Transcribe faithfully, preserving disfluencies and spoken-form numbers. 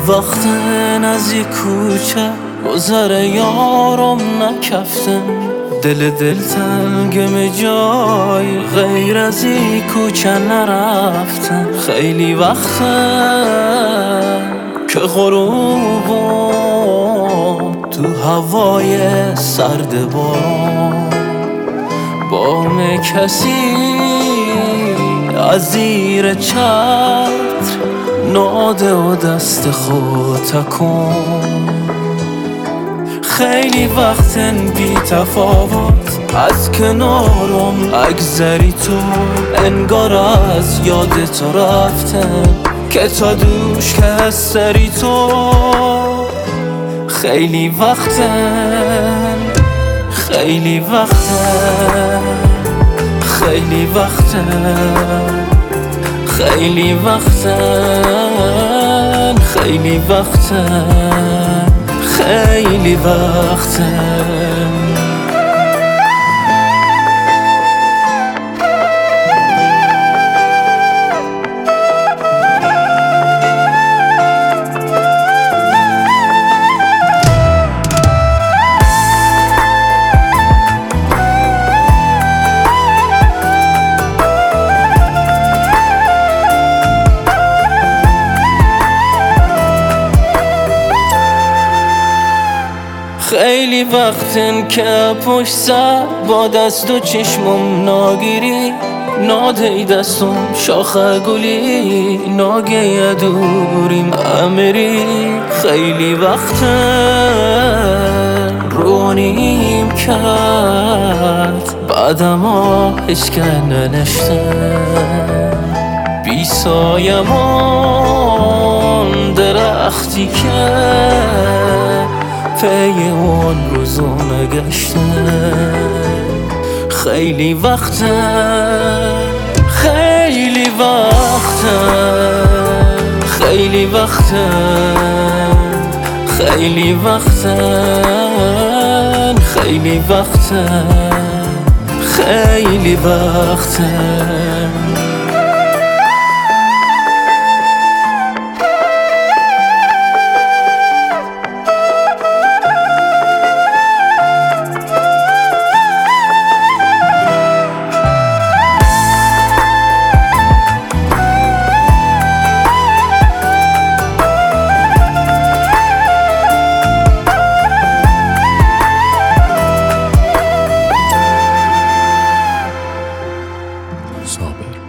وقتن از یک کوچه گذر یارم نکفتم، دل دل تنگم جای غیر از این کوچه نرفتم. خیلی وقته که غروبم تو هوای سرد بارم بام کسی از زیر چتر ناده و دست خود تکن. خیلی وقتن بی تفاوت از کنارم اگذری تو، انگار از یاد تو رفتم که تا دوش که سری تو. خیلی وقتن خیلی وقتن خیلی وقتن خیلی وقتن خیلی وقتن خیلی وقتن خیلی وقتن که پشت سر با دست و چشمم ناگیری، نادهی دستم شاخه گلی ناگه دوریم امری. خیلی وقتن رونیم کرد بعدم ها هشکه ننشتن، بی سایمان درختی که پی اون روزو نگشتن. خیلی وقتن خیلی وقتن خیلی وقتن خیلی وقتن خیلی وقتن خیلی وقتن صابر.